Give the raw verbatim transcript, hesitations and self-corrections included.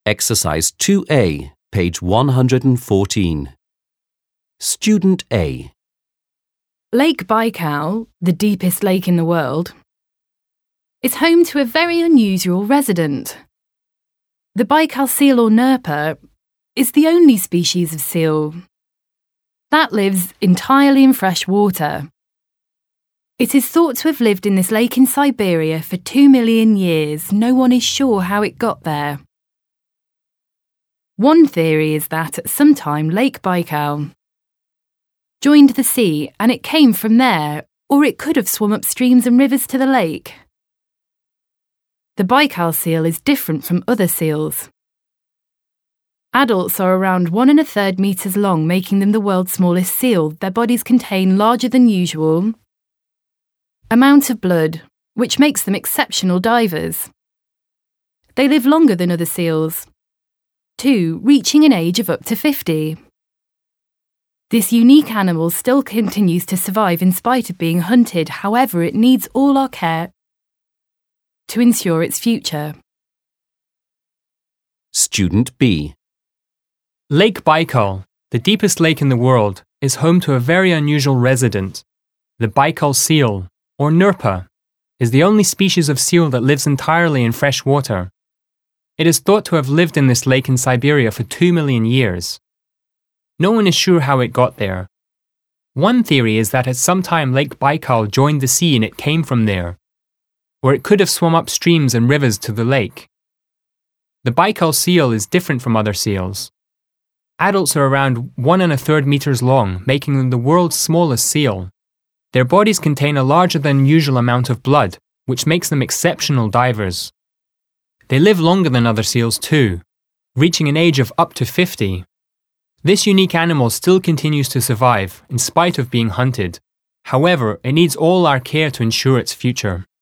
Exercise two A, page one hundred fourteen. Student A. Lake Baikal, the deepest lake in the world, is home to a very unusual resident. The Baikal seal, or Nerpa, is the only species of seal that lives entirely in fresh water. It is thought to have lived in this lake in Siberia for two million years. No one is sure how it got there. One theory is that at some time Lake Baikal joined the sea and it came from there, or it could have swum up streams and rivers to the lake. The Baikal seal is different from other seals. Adults are around one and a third metres long, making them the world's smallest seal. Their bodies contain larger than usual amount of blood, which makes them exceptional divers. They live longer than other seals, too, reaching an age of up to fifty. This unique animal still continues to survive in spite of being hunted. However, it needs all our care to ensure its future. Student B. Lake Baikal, the deepest lake in the world, is home to a very unusual resident. The Baikal seal, or Nerpa, is the only species of seal that lives entirely in fresh water. It is thought to have lived in this lake in Siberia for two million years. No one is sure how it got there. One theory is that at some time Lake Baikal joined the sea and it came from there, or it could have swum up streams and rivers to the lake. The Baikal seal is different from other seals. Adults are around one and a third meters long, making them the world's smallest seal. Their bodies contain a larger than usual amount of blood, which makes them exceptional divers. They live longer than other seals too, reaching an age of up to fifty. This unique animal still continues to survive in spite of being hunted. However, it needs all our care to ensure its future.